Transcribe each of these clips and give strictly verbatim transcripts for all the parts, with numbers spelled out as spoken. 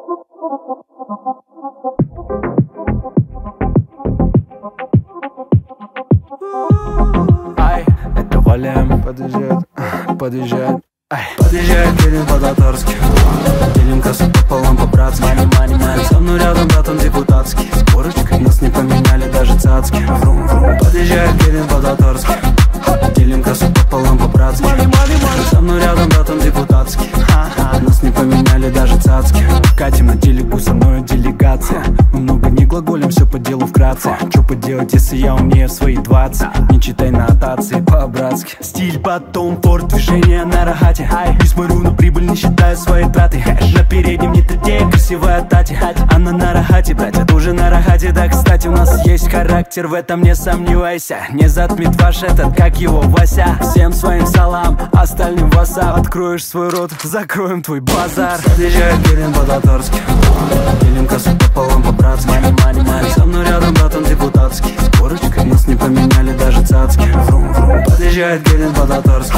Ай, это Валя подъезжает, подъезжает. Ай. Подъезжает Кирилл по-татарски, делим косу пополам по-братски. Мани, мани, мани, со мной рядом, да, там депутатский. С корочкой нас не поменяли даже цацки. Врум, врум. Подъезжает Кирилл по-татарски, делим косу пополам по-братски. Мани, мани, мани, со мной рядом, да, там депутатский. Нас не поменяли даже цацки. Катим на телеку, со мной делегация. Мы много не глаголим, все по делу вкратце. Чё поделать, если я умнее в свои двадцать? Не читай нотации по-братски. Стиль потом, форт, движение на рогате. Не смотрю на прибыль, не считаю свои траты. На переднем не третья, красивая тати. Она на рогате, братья, тоже на рогате. Да, кстати, у нас есть характер, в этом не сомневайся. Не затмит ваш этот, как его, Вася. Всем своим салам, остальным васап. Откроешь свой рот, закроем твой базар. Подъезжает Кирилл по-татарски, делим косу пополам по-братски. Мани, мани, мани, со мной рядом, да, там депутатский. С корочкой нас не поменяли даже цацки. Врум, врум. Подъезжает Кирилл по-татарски,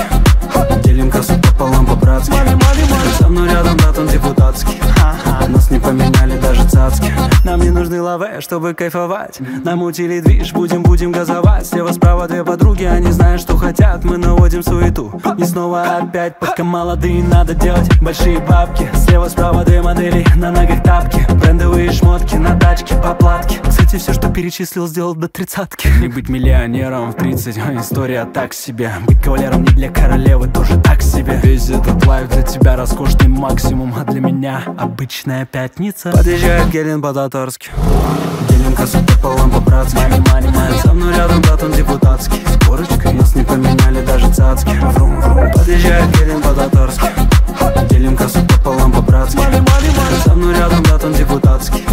делим косу пополам по-братски. Мани, мани, мани, со мной рядом, да, там депутатский. Нас не поменяли даже цацки. Нам не нужны лаве, чтобы кайфовать. Намутили движ, будем, будем газовать. Слева, справа две подруги, они знают, что хотят. Мы наводим суету, и снова опять. Пока молодые, надо делать большие бабки. Слева, справа две модели, на ногах тапки. Брендовые шмотки, на тачке, по платке. Кстати, все, что перечислил, сделал до тридцатки. Не быть миллионером в тридцать, история так себе. Быть кавалером не для королевы, тоже так себе. Весь этот лайф для тебя роскошный максимум, а для меня обычная пятница. Подъезжает Гелен по-татарски, делим косу пополам по-братски. Мани, мани, мани, со мной рядом, да, там депутатский. С корочкой нас не поменяли даже цацки. Врум, врум. Подъезжает Гелен по-татарски, делим косу пополам по-братски. Мани, мани, мани, со мной рядом, да, там депутатский.